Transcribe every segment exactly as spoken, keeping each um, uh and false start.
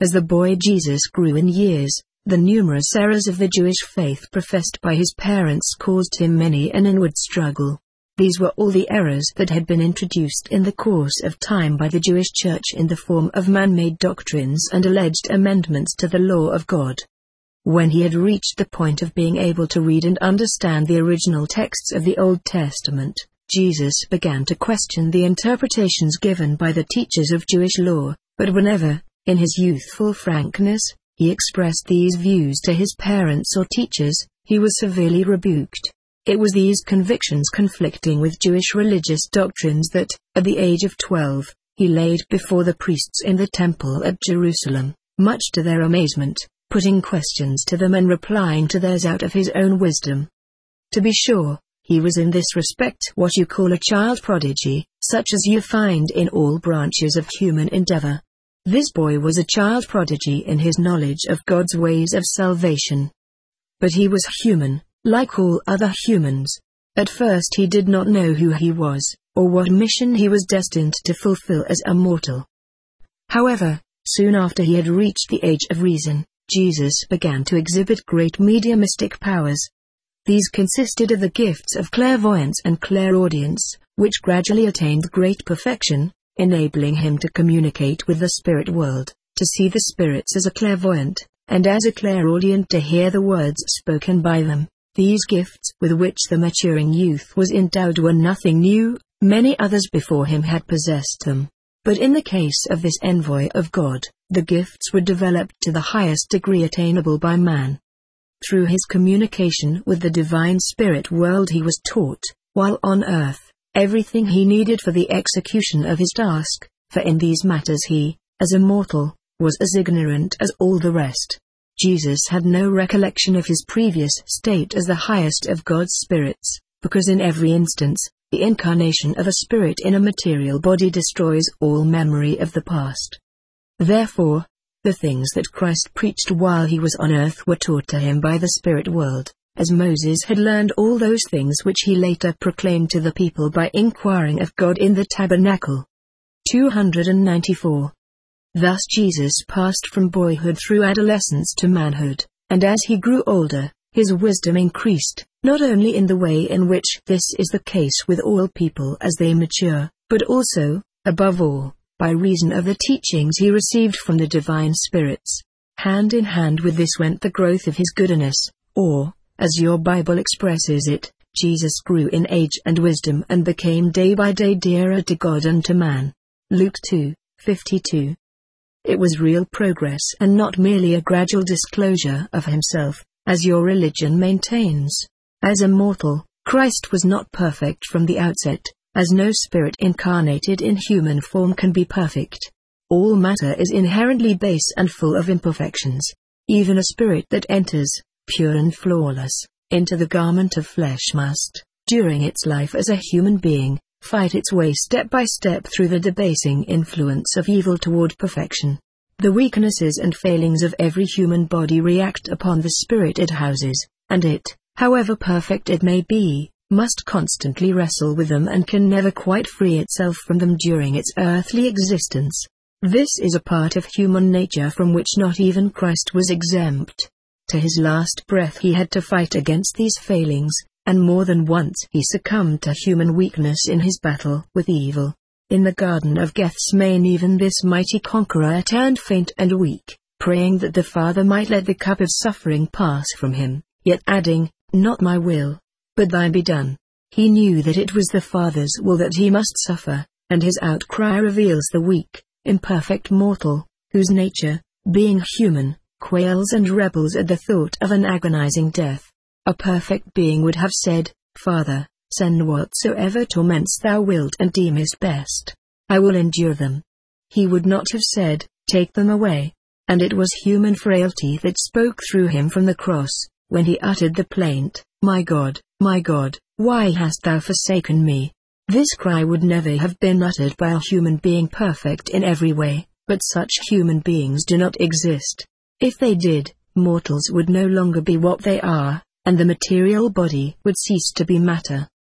As the boy Jesus grew in years, the numerous errors of the Jewish faith professed by his parents caused him many an inward struggle. These were all the errors that had been introduced in the course of time by the Jewish Church in the form of man-made doctrines and alleged amendments to the law of God. When he had reached the point of being able to read and understand the original texts of the Old Testament, Jesus began to question the interpretations given by the teachers of Jewish law, but whenever, in his youthful frankness, he expressed these views to his parents or teachers, he was severely rebuked. It was these convictions conflicting with Jewish religious doctrines that, at the age of twelve, he laid before the priests in the temple at Jerusalem, much to their amazement, putting questions to them and replying to theirs out of his own wisdom. To be sure, he was in this respect what you call a child prodigy, such as you find in all branches of human endeavor. This boy was a child prodigy in his knowledge of God's ways of salvation. But he was human, like all other humans. At first he did not know who he was, or what mission he was destined to fulfill as a mortal. However, soon after he had reached the age of reason, Jesus began to exhibit great mediumistic powers. These consisted of the gifts of clairvoyance and clairaudience, which gradually attained great perfection, enabling him to communicate with the spirit world, to see the spirits as a clairvoyant, and as a clairaudient to hear the words spoken by them. These gifts with which the maturing youth was endowed were nothing new, many others before him had possessed them. But in the case of this envoy of God, the gifts were developed to the highest degree attainable by man. Through his communication with the divine spirit world he was taught, while on earth, everything he needed for the execution of his task, for in these matters he, as a mortal, was as ignorant as all the rest. Jesus had no recollection of his previous state as the highest of God's spirits, because in every instance, the incarnation of a spirit in a material body destroys all memory of the past. Therefore, the things that Christ preached while he was on earth were taught to him by the spirit world, as Moses had learned all those things which he later proclaimed to the people by inquiring of God in the tabernacle. two hundred ninety-four. Thus Jesus passed from boyhood through adolescence to manhood, and as he grew older, his wisdom increased, not only in the way in which this is the case with all people as they mature, but also, above all, by reason of the teachings he received from the divine spirits. Hand in hand with this went the growth of his goodness, or, as your Bible expresses it, Jesus grew in age and wisdom and became day by day dearer to God and to man. Luke two fifty-two. It was real progress and not merely a gradual disclosure of himself, as your religion maintains. As a mortal, Christ was not perfect from the outset, as no spirit incarnated in human form can be perfect. All matter is inherently base and full of imperfections. Even a spirit that enters, pure and flawless, into the garment of flesh must, during its life as a human being, fight its way step by step through the debasing influence of evil toward perfection. The weaknesses and failings of every human body react upon the spirit it houses, and it, however perfect it may be, must constantly wrestle with them and can never quite free itself from them during its earthly existence. This is a part of human nature from which not even Christ was exempt. To his last breath he had to fight against these failings, and more than once he succumbed to human weakness in his battle with evil. In the Garden of Gethsemane even this mighty conqueror turned faint and weak, praying that the Father might let the cup of suffering pass from him, yet adding, "Not my will, but thine be done." He knew that it was the Father's will that he must suffer, and his outcry reveals the weak, imperfect mortal, whose nature, being human, quails and rebels at the thought of an agonizing death. A perfect being would have said, "Father, send whatsoever torments thou wilt and deemest best. I will endure them." He would not have said, "Take them away." And it was human frailty that spoke through him from the cross, when he uttered the plaint, "My God, my God, why hast thou forsaken me?" This cry would never have been uttered by a human being perfect in every way, but such human beings do not exist. If they did, mortals would no longer be what they are, and the material body would cease to be matter.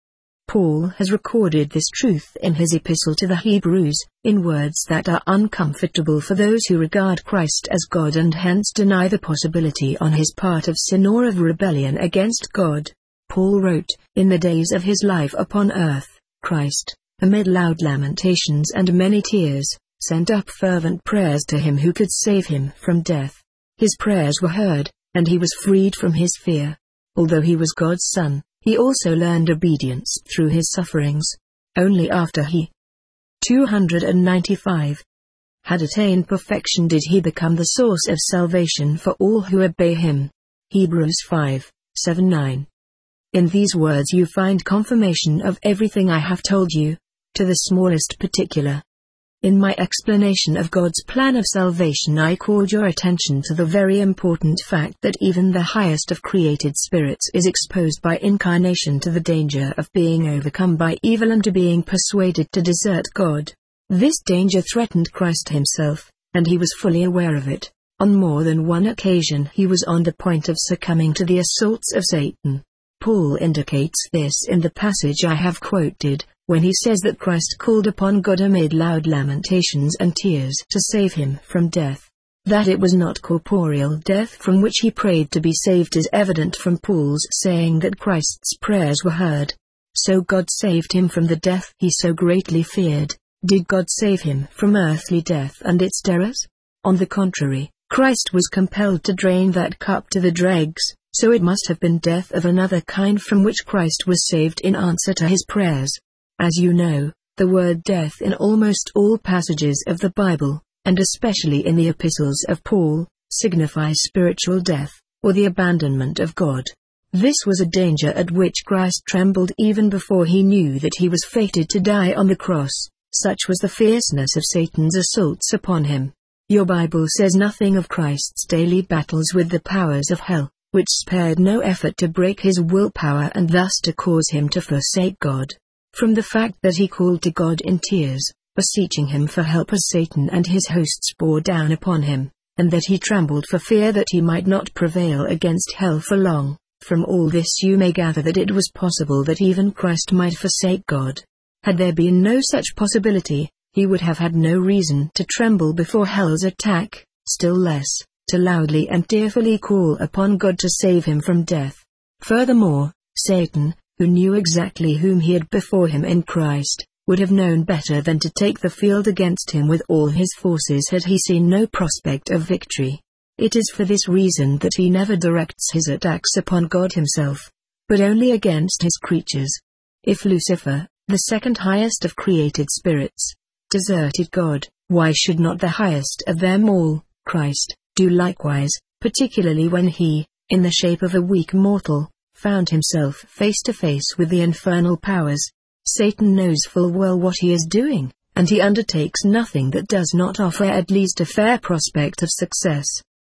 Paul has recorded this truth in his epistle to the Hebrews, in words that are uncomfortable for those who regard Christ as God and hence deny the possibility on his part of sin or of rebellion against God. Paul wrote, "In the days of his life upon earth, Christ, amid loud lamentations and many tears, sent up fervent prayers to him who could save him from death. His prayers were heard, and he was freed from his fear. Although he was God's son, he also learned obedience through his sufferings. Only after he two hundred ninety-five had attained perfection did he become the source of salvation for all who obey him." Hebrews five, seven to nine. In these words you find confirmation of everything I have told you, to the smallest particular. In my explanation of God's plan of salvation I called your attention to the very important fact that even the highest of created spirits is exposed by incarnation to the danger of being overcome by evil and to being persuaded to desert God. This danger threatened Christ himself, and he was fully aware of it. On more than one occasion he was on the point of succumbing to the assaults of Satan. Paul indicates this in the passage I have quoted, when he says that Christ called upon God amid loud lamentations and tears to save him from death. That it was not corporeal death from which he prayed to be saved is evident from Paul's saying that Christ's prayers were heard. So God saved him from the death he so greatly feared. Did God save him from earthly death and its terrors? On the contrary, Christ was compelled to drain that cup to the dregs, so it must have been death of another kind from which Christ was saved in answer to his prayers. As you know, the word death in almost all passages of the Bible, and especially in the epistles of Paul, signifies spiritual death, or the abandonment of God. This was a danger at which Christ trembled even before he knew that he was fated to die on the cross, such was the fierceness of Satan's assaults upon him. Your Bible says nothing of Christ's daily battles with the powers of hell, which spared no effort to break his willpower and thus to cause him to forsake God. From the fact that he called to God in tears, beseeching him for help as Satan and his hosts bore down upon him, and that he trembled for fear that he might not prevail against hell for long, from all this you may gather that it was possible that even Christ might forsake God. Had there been no such possibility, he would have had no reason to tremble before hell's attack, still less, to loudly and tearfully call upon God to save him from death. Furthermore, Satan, who knew exactly whom he had before him in Christ, would have known better than to take the field against him with all his forces had he seen no prospect of victory. It is for this reason that he never directs his attacks upon God himself, but only against his creatures. If Lucifer, the second highest of created spirits, deserted God, why should not the highest of them all, Christ, do likewise, particularly when he, in the shape of a weak mortal, found himself face to face with the infernal powers? Satan knows full well what he is doing, and he undertakes nothing that does not offer at least a fair prospect of success.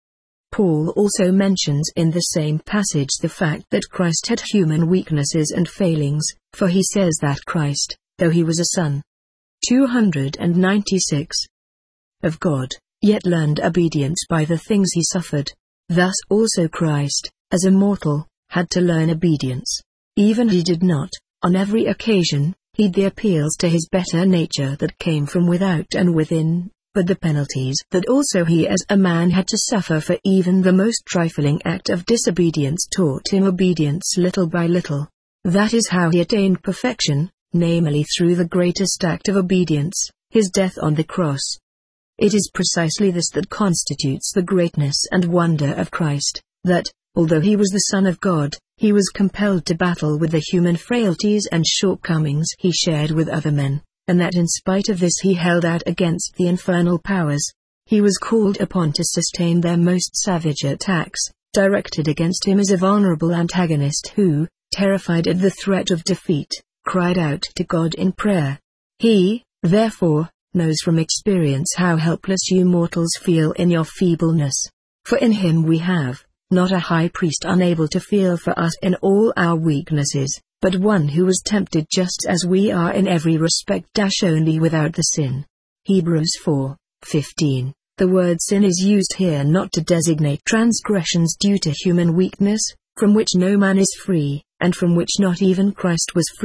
Paul also mentions in the same passage the fact that Christ had human weaknesses and failings, for he says that Christ, though he was a son, two hundred ninety-six, of God, yet learned obedience by the things he suffered. Thus also Christ, as a mortal, had to learn obedience. Even he did not, on every occasion, heed the appeals to his better nature that came from without and within, but the penalties that also he as a man had to suffer for even the most trifling act of disobedience taught him obedience little by little. That is how he attained perfection, namely through the greatest act of obedience, his death on the cross. It is precisely this that constitutes the greatness and wonder of Christ, that, although he was the Son of God, he was compelled to battle with the human frailties and shortcomings he shared with other men, and that in spite of this he held out against the infernal powers. He was called upon to sustain their most savage attacks, directed against him as a vulnerable antagonist who, terrified at the threat of defeat, cried out to God in prayer. He, therefore, knows from experience how helpless you mortals feel in your feebleness. For in him we have, not a high priest unable to feel for us in all our weaknesses, but one who was tempted just as we are in every respect dash only without the sin. Hebrews four, fifteen. The word sin is used here not to designate transgressions due to human weakness, from which no man is free, and from which not even Christ was free,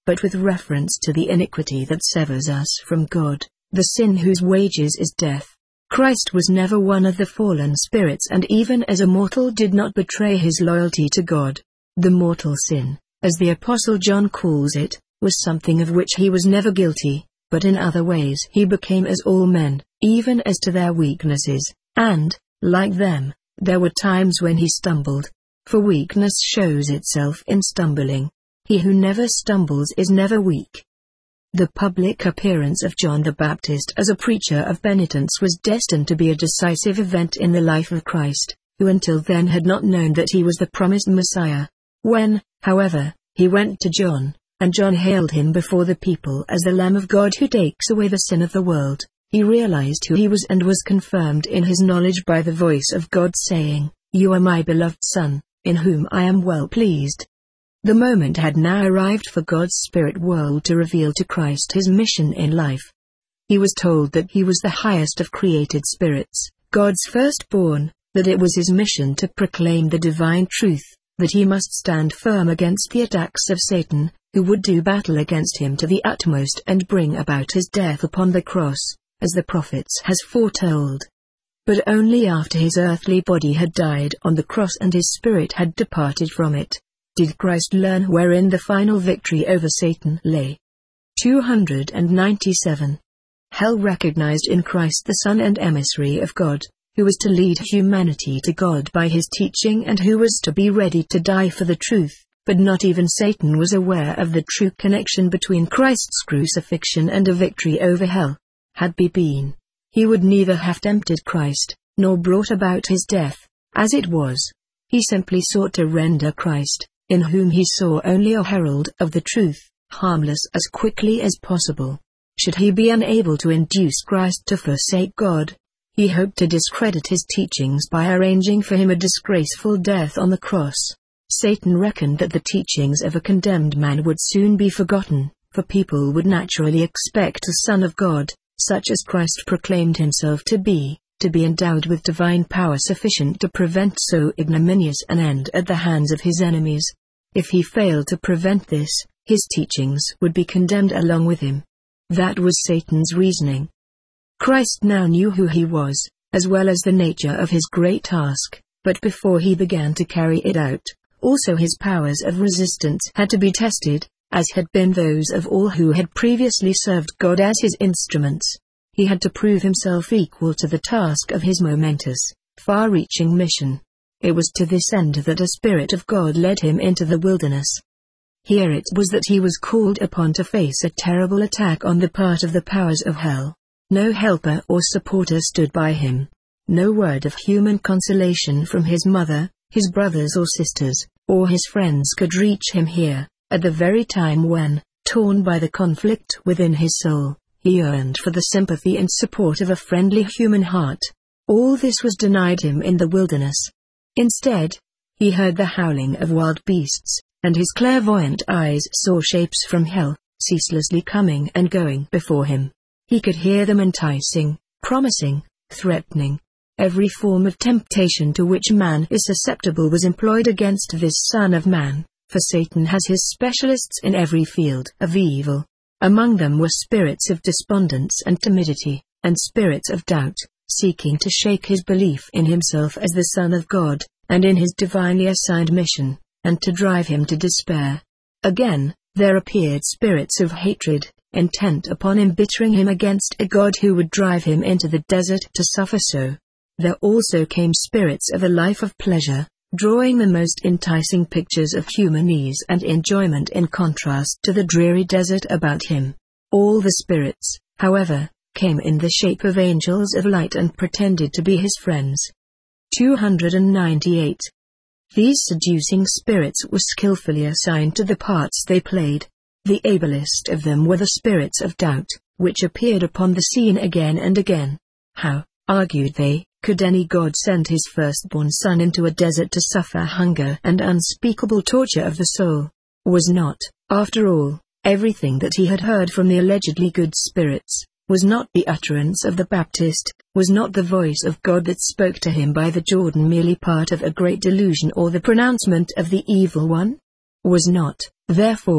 but with reference to the iniquity that severs us from God, the sin whose wages is death. Christ was never one of the fallen spirits, and even as a mortal did not betray his loyalty to God. The mortal sin, as the Apostle John calls it, was something of which he was never guilty, but in other ways he became as all men, even as to their weaknesses, and, like them, there were times when he stumbled. For weakness shows itself in stumbling. He who never stumbles is never weak. The public appearance of John the Baptist as a preacher of penitence was destined to be a decisive event in the life of Christ, who until then had not known that he was the promised Messiah. When, however, he went to John, and John hailed him before the people as the Lamb of God who takes away the sin of the world, he realized who he was and was confirmed in his knowledge by the voice of God saying, "You are my beloved Son, in whom I am well pleased." The moment had now arrived for God's spirit world to reveal to Christ his mission in life. He was told that he was the highest of created spirits, God's firstborn, that it was his mission to proclaim the divine truth, that he must stand firm against the attacks of Satan, who would do battle against him to the utmost and bring about his death upon the cross, as the prophets has foretold. But only after his earthly body had died on the cross and his spirit had departed from it, did Christ learn wherein the final victory over Satan lay. two hundred ninety-seven. Hell recognized in Christ the Son and emissary of God, who was to lead humanity to God by his teaching and who was to be ready to die for the truth, but not even Satan was aware of the true connection between Christ's crucifixion and a victory over hell. Had he been, he would neither have tempted Christ, nor brought about his death. As it was, he simply sought to render Christ, in whom he saw only a herald of the truth, harmless as quickly as possible. Should he be unable to induce Christ to forsake God, he hoped to discredit his teachings by arranging for him a disgraceful death on the cross. Satan reckoned that the teachings of a condemned man would soon be forgotten, for people would naturally expect a Son of God, such as Christ proclaimed himself to be, to be endowed with divine power sufficient to prevent so ignominious an end at the hands of his enemies. If he failed to prevent this, his teachings would be condemned along with him. That was Satan's reasoning. Christ now knew who he was, as well as the nature of his great task, but before he began to carry it out, also his powers of resistance had to be tested, as had been those of all who had previously served God as his instruments. He had to prove himself equal to the task of his momentous, far-reaching mission. It was to this end that a Spirit of God led him into the wilderness. Here it was that he was called upon to face a terrible attack on the part of the powers of hell. No helper or supporter stood by him. No word of human consolation from his mother, his brothers or sisters, or his friends could reach him here, at the very time when, torn by the conflict within his soul, he yearned for the sympathy and support of a friendly human heart. All this was denied him in the wilderness. Instead, he heard the howling of wild beasts, and his clairvoyant eyes saw shapes from hell, ceaselessly coming and going before him. He could hear them enticing, promising, threatening. Every form of temptation to which man is susceptible was employed against this Son of Man, for Satan has his specialists in every field of evil. Among them were spirits of despondence and timidity, and spirits of doubt, seeking to shake his belief in himself as the Son of God, and in his divinely assigned mission, and to drive him to despair. Again, there appeared spirits of hatred, intent upon embittering him against a God who would drive him into the desert to suffer so. There also came spirits of a life of pleasure, drawing the most enticing pictures of human ease and enjoyment in contrast to the dreary desert about him. All the spirits, however, came in the shape of angels of light and pretended to be his friends. two hundred ninety-eight. These seducing spirits were skillfully assigned to the parts they played. The ablest of them were the spirits of doubt, which appeared upon the scene again and again. How, argued they, could any God send his firstborn Son into a desert to suffer hunger and unspeakable torture of the soul? Was not, after all, everything that he had heard from the allegedly good spirits, was not the utterance of the Baptist, was not the voice of God that spoke to him by the Jordan merely part of a great delusion or the pronouncement of the evil one? Was not, therefore,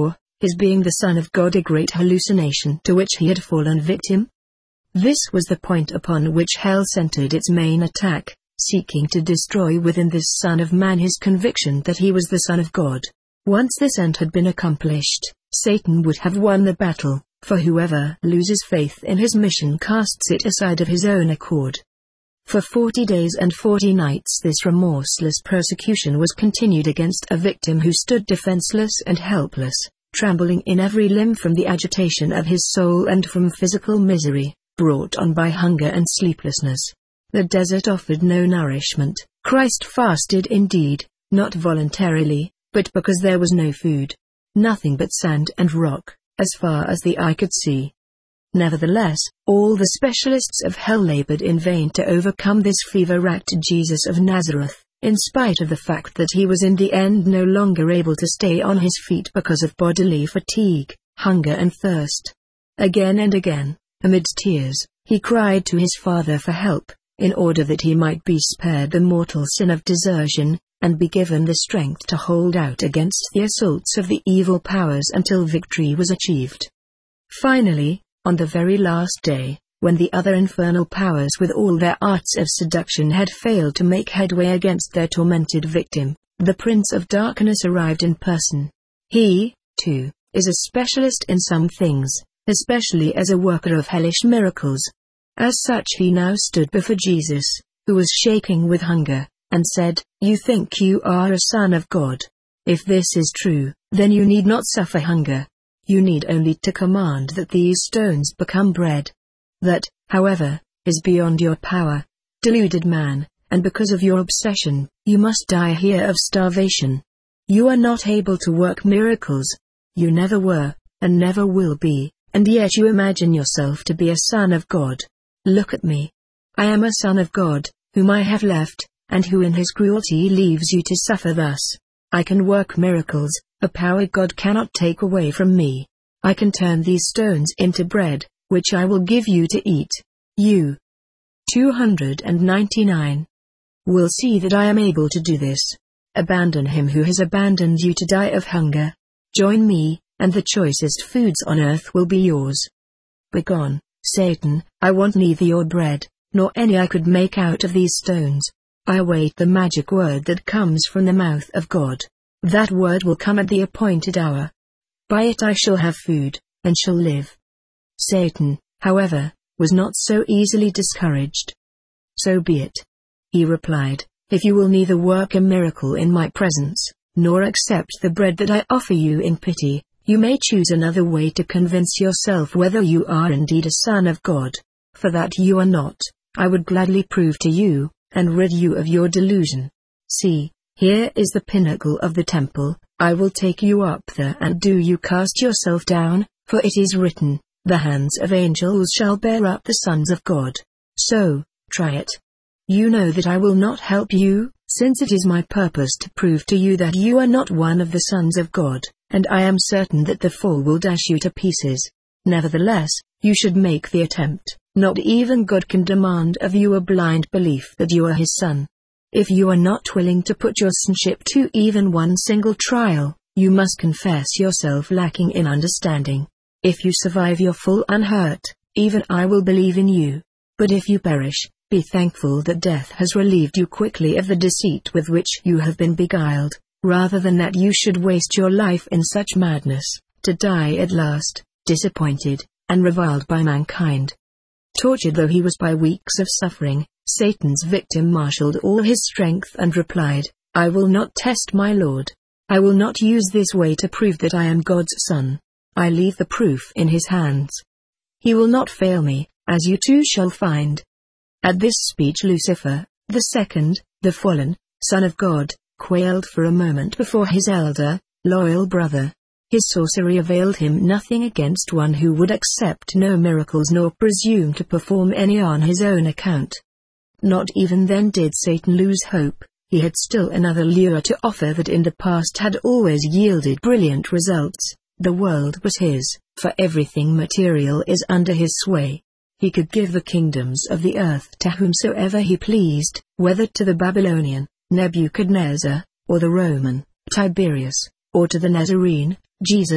his being the Son of God a great hallucination to which he had fallen victim? This was the point upon which hell centered its main attack, seeking to destroy within this Son of Man his conviction that he was the Son of God. Once this end had been accomplished, Satan would have won the battle, for whoever loses faith in his mission casts it aside of his own accord. For forty days and forty nights this remorseless persecution was continued against a victim who stood defenseless and helpless, trembling in every limb from the agitation of his soul and from physical misery, brought on by hunger and sleeplessness. The desert offered no nourishment. Christ fasted indeed, not voluntarily, but because there was no food. Nothing but sand and rock, as far as the eye could see. Nevertheless, all the specialists of hell labored in vain to overcome this fever-racked Jesus of Nazareth, in spite of the fact that he was in the end no longer able to stay on his feet because of bodily fatigue, hunger and thirst. Again and again, amid tears, he cried to his Father for help, in order that he might be spared the mortal sin of desertion, and be given the strength to hold out against the assaults of the evil powers until victory was achieved. Finally, on the very last day, when the other infernal powers with all their arts of seduction had failed to make headway against their tormented victim, the Prince of Darkness arrived in person. He, too, is a specialist in some things, especially as a worker of hellish miracles. As such he now stood before Jesus, who was shaking with hunger, and said, "You think you are a son of God. If this is true, then you need not suffer hunger. You need only to command that these stones become bread. That, however, is beyond your power, deluded man, and because of your obsession, you must die here of starvation. You are not able to work miracles. You never were, and never will be, and yet you imagine yourself to be a son of God. Look at me. I am a son of God, whom I have left, and who in his cruelty leaves you to suffer thus. I can work miracles, a power God cannot take away from me. I can turn these stones into bread, which I will give you to eat. You." two hundred ninety-nine. Will see that I am able to do this. Abandon him who has abandoned you to die of hunger. Join me, and the choicest foods on earth will be yours. Begone, Satan, I want neither your bread, nor any I could make out of these stones. I await the magic word that comes from the mouth of God. That word will come at the appointed hour. By it I shall have food, and shall live. Satan, however, was not so easily discouraged. "So be it," he replied, "if you will neither work a miracle in my presence, nor accept the bread that I offer you in pity, you may choose another way to convince yourself whether you are indeed a son of God. For that you are not, I would gladly prove to you, and rid you of your delusion. See, here is the pinnacle of the temple. I will take you up there and do you cast yourself down, for it is written, the hands of angels shall bear up the sons of God. So, try it. You know that I will not help you, since it is my purpose to prove to you that you are not one of the sons of God, and I am certain that the fall will dash you to pieces. Nevertheless, you should make the attempt. Not even God can demand of you a blind belief that you are his son. If you are not willing to put your sonship to even one single trial, you must confess yourself lacking in understanding. If you survive your fall unhurt, even I will believe in you. But if you perish, be thankful that death has relieved you quickly of the deceit with which you have been beguiled, rather than that you should waste your life in such madness, to die at last, disappointed, and reviled by mankind. Tortured though he was by weeks of suffering, Satan's victim marshaled all his strength and replied, "I will not test my Lord. I will not use this way to prove that I am God's son. I leave the proof in his hands. He will not fail me, as you too shall find." At this speech Lucifer, the second, the fallen, son of God, quailed for a moment before his elder, loyal brother. His sorcery availed him nothing against one who would accept no miracles nor presume to perform any on his own account. Not even then did Satan lose hope. He had still another lure to offer that in the past had always yielded brilliant results. The world was his, for everything material is under his sway. He could give the kingdoms of the earth to whomsoever he pleased, whether to the Babylonian, Nebuchadnezzar, or the Roman, Tiberius, or to the Nazarene, Jesus.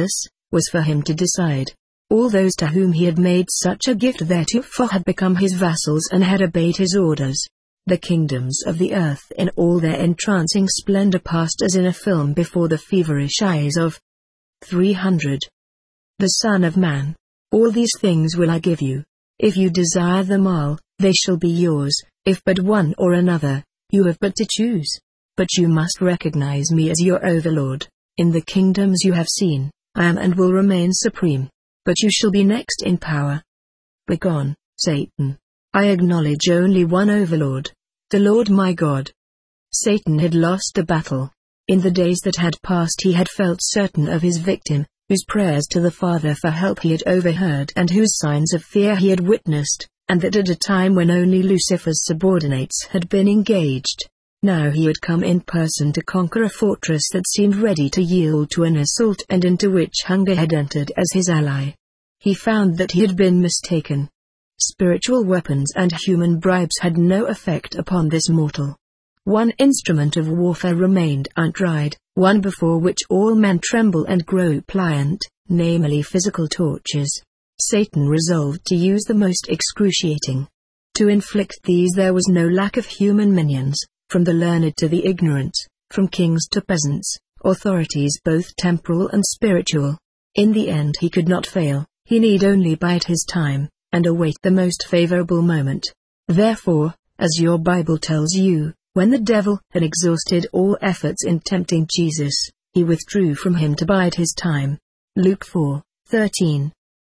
was for him to decide. All those to whom he had made such a gift theretofore had become his vassals and had obeyed his orders. The kingdoms of the earth in all their entrancing splendor passed as in a film before the feverish eyes of three hundred. The Son of Man. All these things will I give you. If you desire them all, they shall be yours. If but one or another, you have but to choose. But you must recognize me as your overlord. In the kingdoms you have seen, I am and will remain supreme. But you shall be next in power. Begone, Satan. I acknowledge only one overlord, the Lord my God. Satan had lost the battle. In the days that had passed he had felt certain of his victim, whose prayers to the Father for help he had overheard and whose signs of fear he had witnessed, and that at a time when only Lucifer's subordinates had been engaged. Now he had come in person to conquer a fortress that seemed ready to yield to an assault and into which hunger had entered as his ally. He found that he had been mistaken. Spiritual weapons and human bribes had no effect upon this mortal. One instrument of warfare remained untried, one before which all men tremble and grow pliant, namely physical tortures. Satan resolved to use the most excruciating. To inflict these there was no lack of human minions, from the learned to the ignorant, from kings to peasants, authorities both temporal and spiritual. In the end he could not fail, he need only bide his time, and await the most favorable moment. Therefore, as your Bible tells you, when the devil had exhausted all efforts in tempting Jesus, he withdrew from him to bide his time. Luke four thirteen.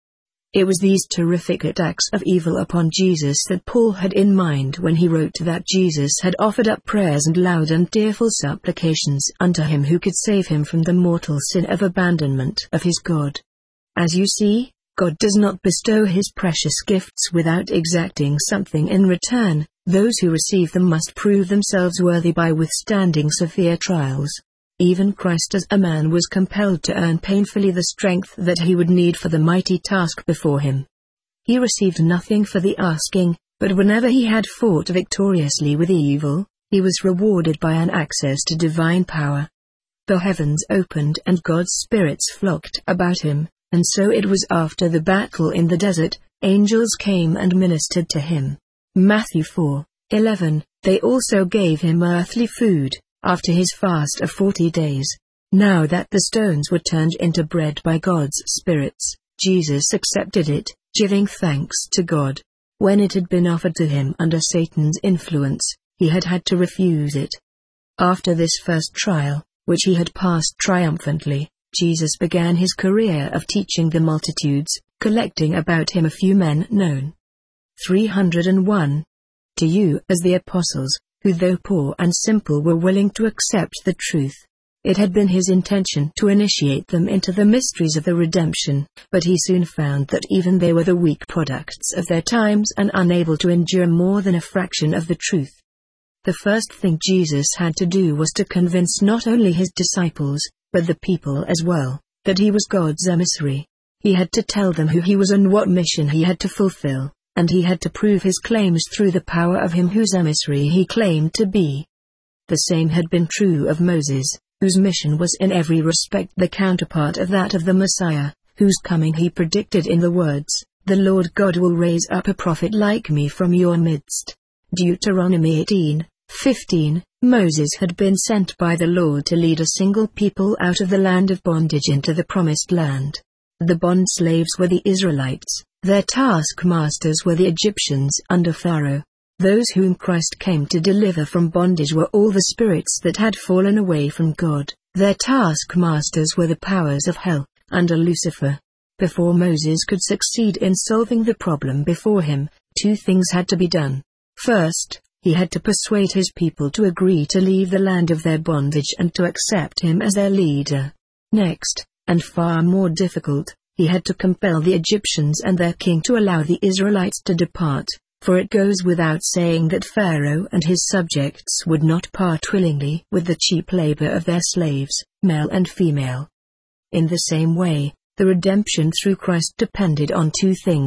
It was these terrific attacks of evil upon Jesus that Paul had in mind when he wrote that Jesus had offered up prayers and loud and tearful supplications unto him who could save him from the mortal sin of abandonment of his God. As you see, God does not bestow his precious gifts without exacting something in return. Those who receive them must prove themselves worthy by withstanding severe trials. Even Christ as a man was compelled to earn painfully the strength that he would need for the mighty task before him. He received nothing for the asking, but whenever he had fought victoriously with evil, he was rewarded by an access to divine power. The heavens opened and God's spirits flocked about him, and so it was after the battle in the desert, angels came and ministered to him. Matthew four eleven. They also gave him earthly food, after his fast of forty days. Now that the stones were turned into bread by God's spirits, Jesus accepted it, giving thanks to God. When it had been offered to him under Satan's influence, he had had to refuse it. After this first trial, which he had passed triumphantly, Jesus began his career of teaching the multitudes, collecting about him a few men known. three hundred one. To you as the apostles, who though poor and simple were willing to accept the truth. It had been his intention to initiate them into the mysteries of the redemption, but he soon found that even they were the weak products of their times and unable to endure more than a fraction of the truth. The first thing Jesus had to do was to convince not only his disciples, but the people as well, that he was God's emissary. He had to tell them who he was and what mission he had to fulfill, and he had to prove his claims through the power of him whose emissary he claimed to be. The same had been true of Moses, whose mission was in every respect the counterpart of that of the Messiah, whose coming he predicted in the words, "The Lord God will raise up a prophet like me from your midst." Deuteronomy eighteen fifteen. Moses had been sent by the Lord to lead a single people out of the land of bondage into the promised land. The bond slaves were the Israelites, their taskmasters were the Egyptians under Pharaoh. Those whom Christ came to deliver from bondage were all the spirits that had fallen away from God. Their taskmasters were the powers of hell, under Lucifer. Before Moses could succeed in solving the problem before him, two things had to be done. First, he had to persuade his people to agree to leave the land of their bondage and to accept him as their leader. Next, and far more difficult, he had to compel the Egyptians and their king to allow the Israelites to depart. For it goes without saying that Pharaoh and his subjects would not part willingly with the cheap labor of their slaves, male and female. In the same way, the redemption through Christ depended on two things.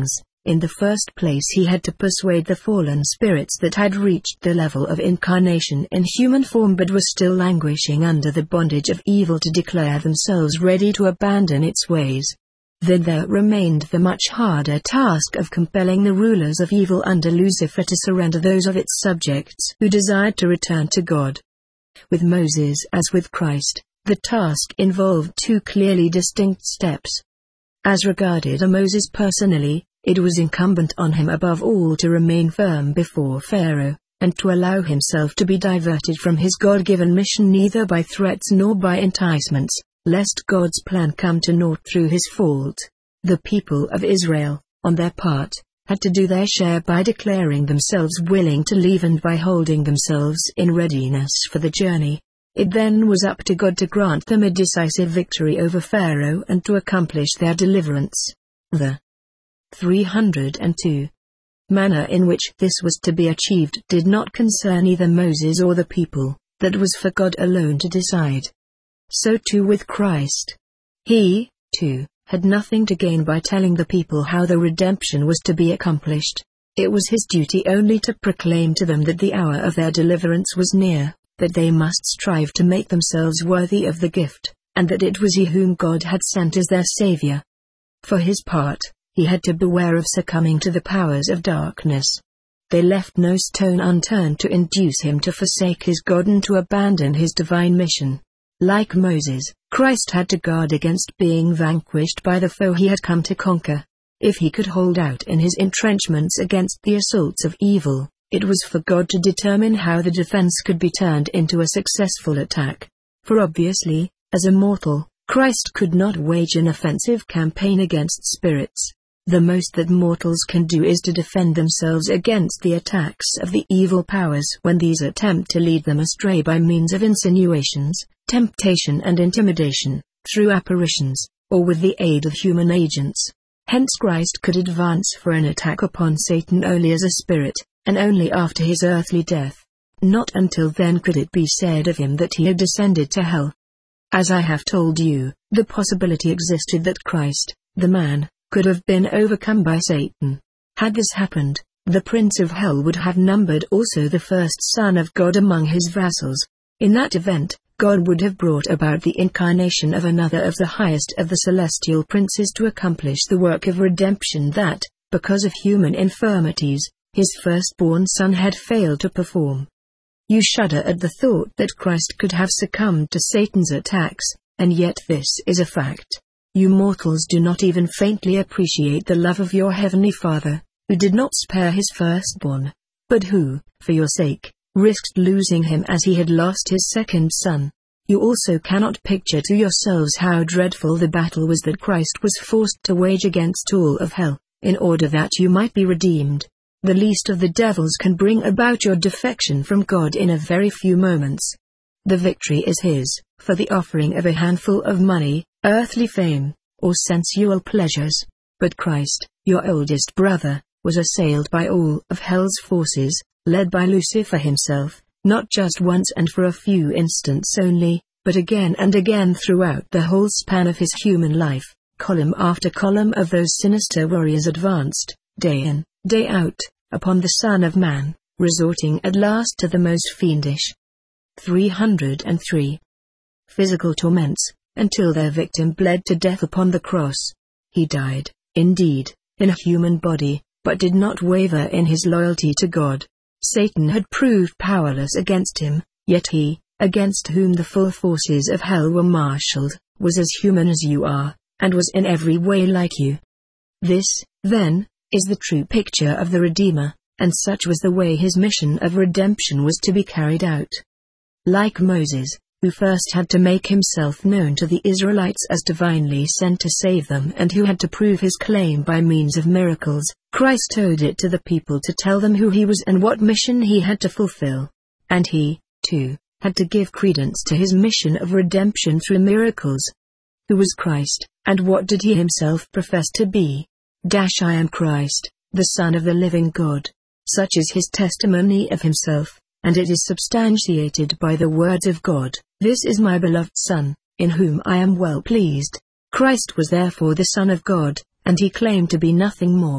In the first place, he had to persuade the fallen spirits that had reached the level of incarnation in human form but were still languishing under the bondage of evil to declare themselves ready to abandon its ways. Then there remained the much harder task of compelling the rulers of evil under Lucifer to surrender those of its subjects who desired to return to God. With Moses as with Christ, the task involved two clearly distinct steps. As regarded Moses personally, it was incumbent on him above all to remain firm before Pharaoh, and to allow himself to be diverted from his God-given mission neither by threats nor by enticements, lest God's plan come to naught through his fault. The people of Israel, on their part, had to do their share by declaring themselves willing to leave and by holding themselves in readiness for the journey. It then was up to God to grant them a decisive victory over Pharaoh and to accomplish their deliverance. The three hundred two manner in which this was to be achieved did not concern either Moses or the people, that was for God alone to decide. So too with Christ. He, too, had nothing to gain by telling the people how the redemption was to be accomplished. It was his duty only to proclaim to them that the hour of their deliverance was near, that they must strive to make themselves worthy of the gift, and that it was he whom God had sent as their Savior. For his part, he had to beware of succumbing to the powers of darkness. They left no stone unturned to induce him to forsake his God and to abandon his divine mission. Like Moses, Christ had to guard against being vanquished by the foe he had come to conquer. If he could hold out in his entrenchments against the assaults of evil, it was for God to determine how the defense could be turned into a successful attack. For obviously, as a mortal, Christ could not wage an offensive campaign against spirits. The most that mortals can do is to defend themselves against the attacks of the evil powers when these attempt to lead them astray by means of insinuations, temptation and intimidation, through apparitions, or with the aid of human agents. Hence Christ could advance for an attack upon Satan only as a spirit, and only after his earthly death. Not until then could it be said of him that he had descended to hell. As I have told you, the possibility existed that Christ, the man, could have been overcome by Satan. Had this happened, the prince of hell would have numbered also the first Son of God among his vassals. In that event, God would have brought about the incarnation of another of the highest of the celestial princes to accomplish the work of redemption that, because of human infirmities, his firstborn son had failed to perform. You shudder at the thought that Christ could have succumbed to Satan's attacks, and yet this is a fact. You mortals do not even faintly appreciate the love of your heavenly Father, who did not spare his firstborn, but who, for your sake, risked losing him as he had lost his second son. You also cannot picture to yourselves how dreadful the battle was that Christ was forced to wage against all of hell, in order that you might be redeemed. The least of the devils can bring about your defection from God in a very few moments. The victory is his, for the offering of a handful of money, earthly fame, or sensual pleasures. But Christ, your oldest brother, was assailed by all of hell's forces, led by Lucifer himself, not just once and for a few instants only, but again and again throughout the whole span of his human life. Column after column of those sinister warriors advanced, day in, day out, upon the Son of Man, resorting at last to the most fiendish. three hundred three. Physical torments, until their victim bled to death upon the cross. He died, indeed, in a human body, but did not waver in his loyalty to God. Satan had proved powerless against him, yet he, against whom the full forces of hell were marshaled, was as human as you are, and was in every way like you. This, then, is the true picture of the Redeemer, and such was the way his mission of redemption was to be carried out. Like Moses, who first had to make himself known to the Israelites as divinely sent to save them and who had to prove his claim by means of miracles, Christ owed it to the people to tell them who he was and what mission he had to fulfill. And he, too, had to give credence to his mission of redemption through miracles. Who was Christ, and what did he himself profess to be? Dash I am Christ, the Son of the living God. Such is his testimony of himself, and it is substantiated by the words of God. This is my beloved Son, in whom I am well pleased. Christ was therefore the Son of God, and he claimed to be nothing more.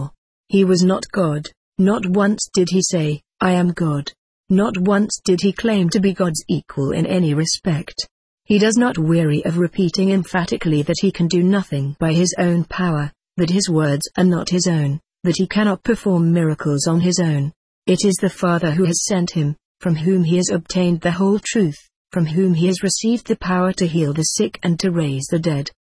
He was not God. Not once did he say, "I am God." Not once did he claim to be God's equal in any respect. He does not weary of repeating emphatically that he can do nothing by his own power, that his words are not his own, that he cannot perform miracles on his own. It is the Father who has sent him, from whom he has obtained the whole truth, from whom he has received the power to heal the sick and to raise the dead.